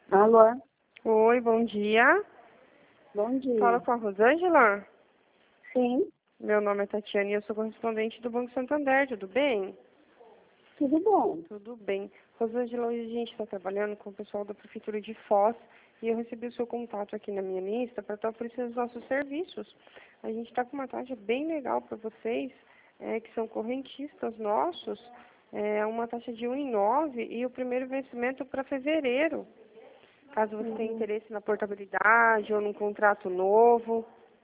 Alô? Oi, bom dia. Bom dia. Fala com a Rosângela? Sim, Meu nome é Tatiana e eu sou correspondente do Banco Santander, tudo bem? tudo bom. Tudo bem. Rosângela, hoje a gente está trabalhando com o pessoal da Prefeitura de Foz e eu recebi o seu contato aqui na minha lista para estar oferecendo os nossos serviços. A gente está com uma taxa bem legal para vocês, que são correntistas nossos, uma taxa de 1,9 e o primeiro vencimento para fevereiro. Caso você tenha interesse na portabilidade ou num contrato novo.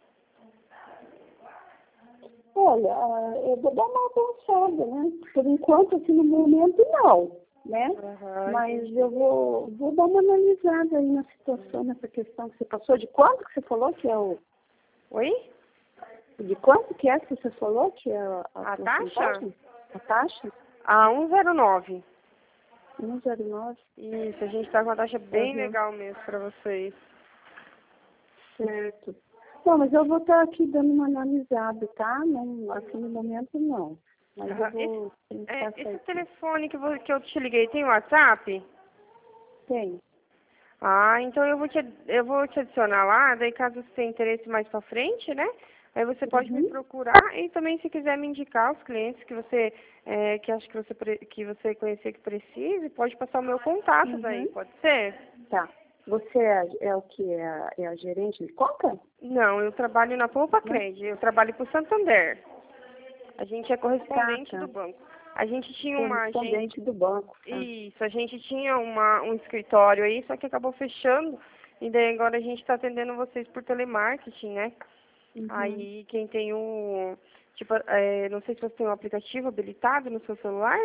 Olha, eu vou dar uma avançada, né? Por enquanto, assim, no momento, não, né? Aham, Mas eu vou dar uma analisada aí na situação, nessa questão que você passou. De quanto que você falou que é o... Oi? De quanto que é que você falou que é A taxa? porcentagem? A taxa? A 1,09. 1,09. Isso, a gente está com uma taxa bem Uhum. legal mesmo para vocês. Certo. Não, mas eu vou estar aqui dando uma analisada, tá? Não, assim, no momento, não. Mas eu Aham. vou tentar Esse sair. telefone que eu te liguei tem WhatsApp? Tem. Ah, então eu vou te adicionar lá, daí caso você tenha interesse mais pra frente, né? Aí você pode me Uhum. procurar e também se quiser me indicar os clientes que você que acha que que você conhecer que precise, pode passar o meu contato daí, Uhum. pode ser? Tá. Você é o que? É a gerente de conta? Não, eu trabalho na Poupa Não? Cred, eu trabalho para o Santander. A gente é Tá, correspondente do tá. banco. A gente tinha uma agência. Correspondente do banco, tá? Isso, a gente tinha um escritório aí, só que acabou fechando. E daí agora a gente está atendendo vocês por telemarketing, né? Uhum. Aí quem tem o. Tipo, não sei se você tem um aplicativo habilitado no seu celular.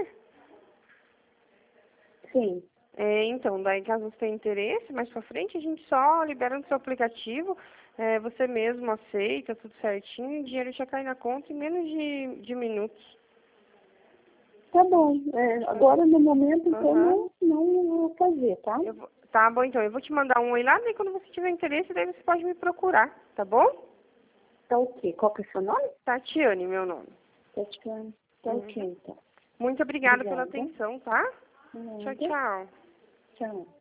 Sim. Então, daí caso você tenha interesse, mais pra frente a gente só libera no seu aplicativo, você mesmo aceita, tudo certinho, e o dinheiro já cai na conta em menos de minutos. Tá bom. Agora, no momento, então, Aham. não vou fazer, tá? Tá bom, então, eu vou te mandar um oi lá, daí quando você tiver interesse, daí você pode me procurar, tá bom? Tá ok. Qual que é o seu nome? Tatiane, meu nome. Tatiana. Tá ok, Uhum. então. Muito obrigada pela Obrigada. atenção, tá? Tchau, Nada. tchau. Tchau.